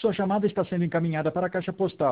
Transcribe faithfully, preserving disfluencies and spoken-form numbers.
sua chamada está sendo encaminhada para a caixa postal